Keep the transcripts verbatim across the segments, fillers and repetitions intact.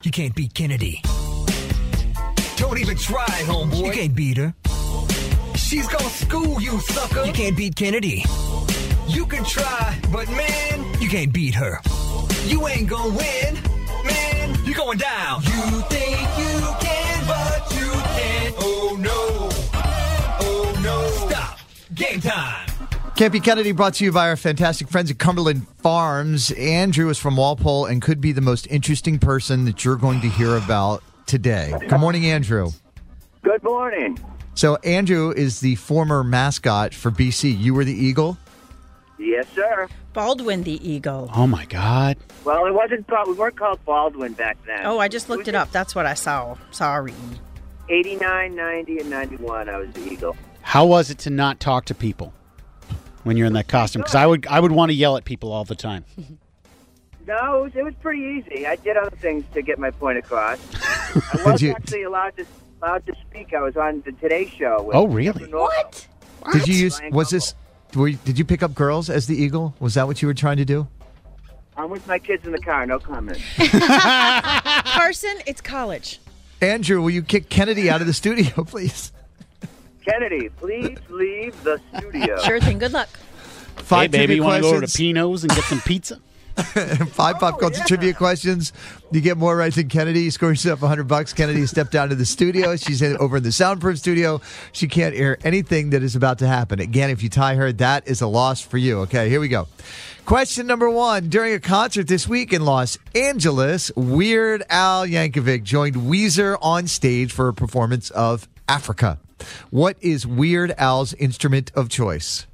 You can't beat Kennedy. Don't even try, homeboy. You can't beat her. She's gonna school you, sucker. You can't beat Kennedy. You can try, but man, you can't beat her. You ain't gonna win, man. You're going down. You think you can, but you can't. Oh no. Oh no. Stop. Game time. Can't Beat Kennedy brought to you by our fantastic friends at Cumberland Farms. Andrew is from Walpole and could be the most interesting person that you're going to hear about today. Good morning, Andrew. Good morning. So Andrew is the former mascot for B C. You were the Eagle? Yes, sir. Baldwin the Eagle. Oh, my God. Well, it wasn't called, we weren't called Baldwin back then. Oh, I just looked it up. That's what I saw. Sorry. eighty-nine, ninety, and ninety-one, I was the Eagle. How was it to not talk to people when you're in that costume? Because I would, I would want to yell at people all the time. No, it was, it was pretty easy. I did other things to get my point across. I was you- actually allowed to allowed to speak. I was on the Today Show. With Oh, really? Trevor Noah. Did you use, Brian was Gumble. this, were you, did you pick up girls as the Eagle? Was that what you were trying to do? I'm with my kids in the car. No comment. Carson, it's college. Andrew, will you kick Kennedy out of the studio, please? Kennedy, please leave the studio. Sure thing. Good luck. Five Hey, baby, trivia you want to go to questions. Pino's and get some pizza? Five pop culture trivia questions. You get more right than Kennedy. You score yourself one hundred bucks. Kennedy stepped down to the studio. She's in, over in the soundproof studio. She can't hear anything that is about to happen. Again, if you tie her, that is a loss for you. Okay, here we go. Question number one. During a concert this week in Los Angeles, Weird Al Yankovic joined Weezer on stage for a performance of Africa. What is Weird Al's instrument of choice?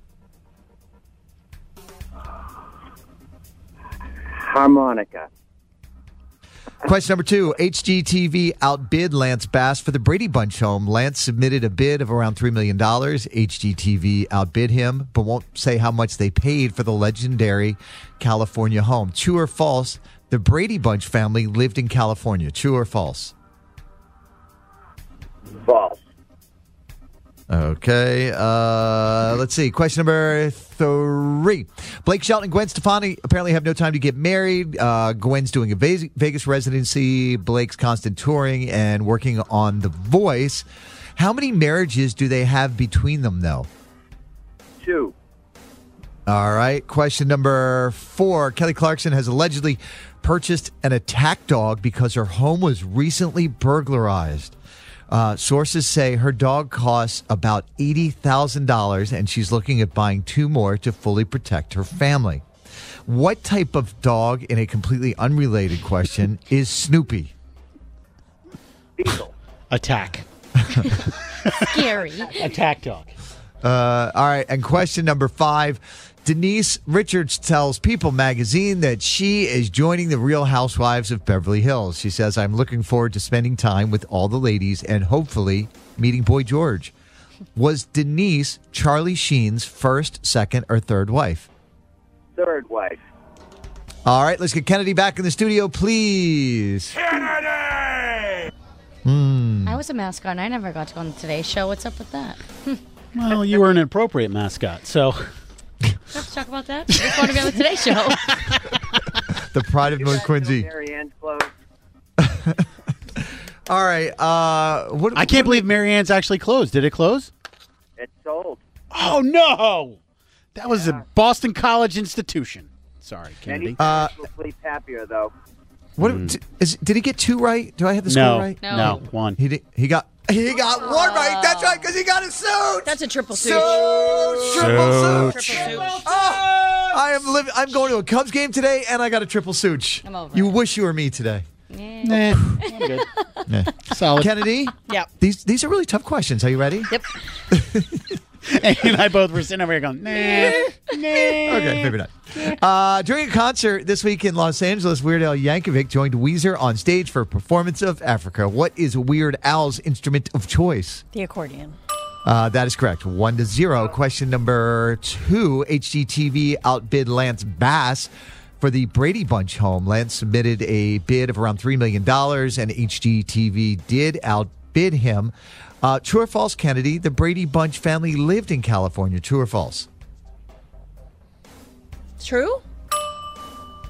Harmonica. Question number two. H G T V outbid Lance Bass for the Brady Bunch home. Lance submitted a bid of around three million dollars. H G T V outbid him, but won't say how much they paid for the legendary California home. True or false, the Brady Bunch family lived in California. True or false? False. Okay, uh, let's see. Question number three. Blake Shelton and Gwen Stefani apparently have no time to get married. Uh, Gwen's doing a Ve- Vegas residency. Blake's constant touring and working on The Voice. How many marriages do they have between them, though? Two. All right. Question number four. Kelly Clarkson has allegedly purchased an attack dog because her home was recently burglarized. Uh, sources say her dog costs about eighty thousand dollars, and she's looking at buying two more to fully protect her family. What type of dog, in a completely unrelated question, is Snoopy? Beagle. Attack. Scary. Attack dog. Uh, all right, and question number five. Denise Richards tells People magazine that she is joining the Real Housewives of Beverly Hills. She says, I'm looking forward to spending time with all the ladies and hopefully meeting Boy George. Was Denise Charlie Sheen's first, second, or third wife? Third wife. All right, let's get Kennedy back in the studio, please. I was a mascot and I never got to go on the Today Show. What's up with that? Well, you were an appropriate mascot, so... Let's talk about that. I just want to be on the Today Show. The pride of You North guys know Quincy. Marianne's close. All right, uh, what? I can't believe Marianne's actually closed. Did it close? It's sold. Oh, no! That was a Boston College institution. Sorry, Kennedy. Many Uh, parents will sleep happier, though. What d- is? Did he get two right? Do I have the score No, right? No. no, one. He did, he got he got one right. That's right, because he got a suit. That's a triple suit. Suit, triple suit. Triple suit. Oh, I am living. I'm going to a Cubs game today, and I got a triple suit. I'm over You it. wish you were me today, Nah, I'm good. Yeah. Solid. Kennedy. Yep. These these are really tough questions. Are you ready? Yep. And I both were sitting over here going, nah, nah. Okay, maybe not. Uh, during a concert this week in Los Angeles, Weird Al Yankovic joined Weezer on stage for a performance of Africa. What is Weird Al's instrument of choice? The accordion. Uh, that is correct. One to zero. Question number two. H G T V outbid Lance Bass for the Brady Bunch home. Lance submitted a bid of around three million dollars, and H G T V did outbid him. Uh, true or false, Kennedy? The Brady Bunch family lived in California. True or false? True? Yep.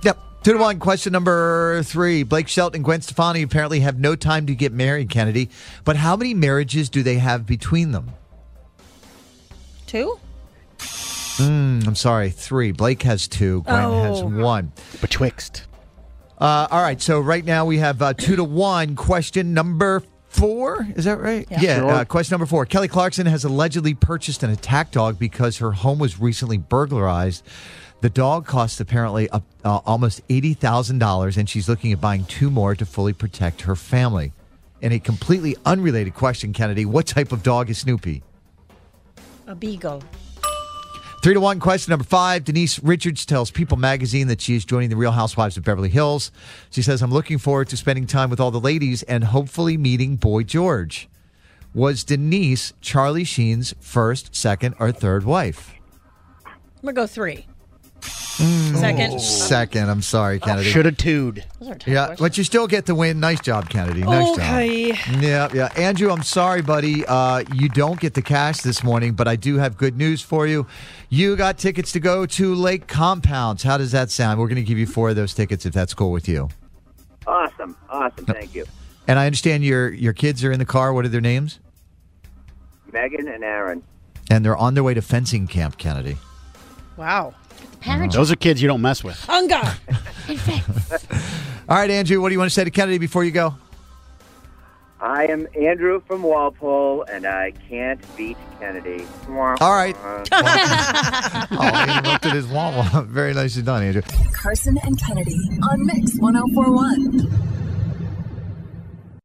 Two to one. Question number three. Blake Shelton and Gwen Stefani apparently have no time to get married, Kennedy. But how many marriages do they have between them? Two? Mm, I'm sorry, three. Blake has two. Gwen Oh. has one. Betwixt. Uh, all right, so right now we have uh, two to one. Question number four. Is that right? Yeah. Sure. Uh, question number four. Kelly Clarkson has allegedly purchased an attack dog because her home was recently burglarized. The dog cost apparently uh, uh, almost eighty thousand dollars, and she's looking at buying two more to fully protect her family. In a completely unrelated question, Kennedy, what type of dog is Snoopy? A beagle. Three to one. Question number five. Denise Richards tells People magazine that she is joining the Real Housewives of Beverly Hills. She says, I'm looking forward to spending time with all the ladies and hopefully meeting Boy George. Was Denise Charlie Sheen's first, second, or third wife? I'm going to go three. Second. Second. I'm sorry, Kennedy. Should have two'd. Those are tough Yeah, questions. but you still get the win. Nice job, Kennedy. Nice Okay. job. Yeah, yeah. Andrew, I'm sorry, buddy. Uh, you don't get the cash this morning, but I do have good news for you. You got tickets to go to Lake Compounds. How does that sound? We're going to give you four of those tickets if that's cool with you. Awesome. Awesome. Thank you. And I understand your your kids are in the car. What are their names? Megan and Aaron. And they're on their way to fencing camp, Kennedy. Wow. Parents. Those are kids you don't mess with. Unga. All right, Andrew, what do you want to say to Kennedy before you go? I am Andrew from Walpole, and I can't beat Kennedy. All right. Oh, he looked at his wall. Very nicely done, Andrew. Carson and Kennedy on Mix one oh four one.